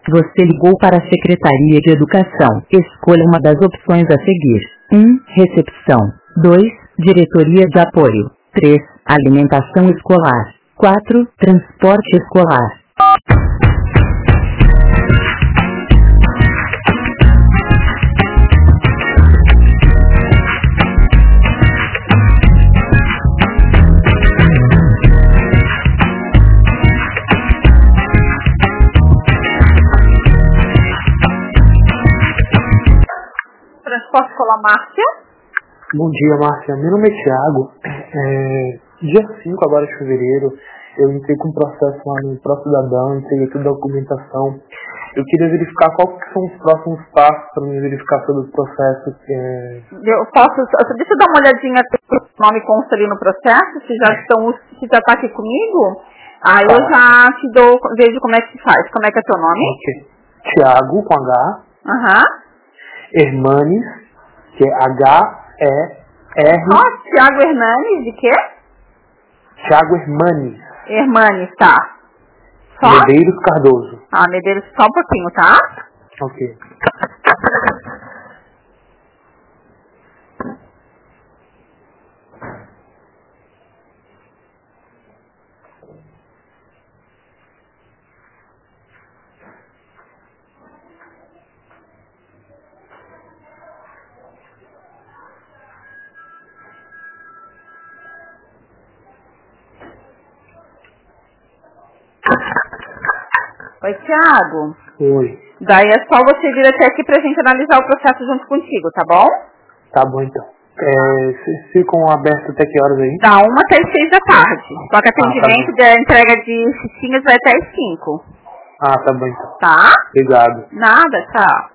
Você ligou para a Secretaria de Educação. Escolha uma das opções a seguir. 1. Recepção. 2. Diretoria de Apoio. 3. Alimentação escolar. 4. Transporte escolar. Transporte escolar, Márcia. Bom dia, Márcia. Meu nome é Thiago. Dia 5 agora de fevereiro, eu entrei com um processo lá no ProCidadão, entreguei toda a documentação. Eu queria verificar quais que são os próximos passos para me verificar sobre o processo. Deixa eu dar uma olhadinha no nome consta ali no processo, se já está aqui comigo. Aí eu já vejo como é que se faz. Como é que é teu nome? Ok. Thiago, com H. Hermanes, que é H-E-R... Thiago Hermanes, de quê? Thiago Hermanes. Hermanes, tá. Medeiros Cardoso. Medeiros, só um pouquinho, tá? Ok. Oi, Thiago. Oi. Daí é só você vir até aqui pra gente analisar o processo junto contigo, tá bom? Tá bom, então. Vocês ficam abertos até que horas aí? Da 1 até as 6 da tarde. Só que atendimento da entrega de fichinhas vai até as 5. Tá bom, então. Tá? Obrigado. Nada, tchau.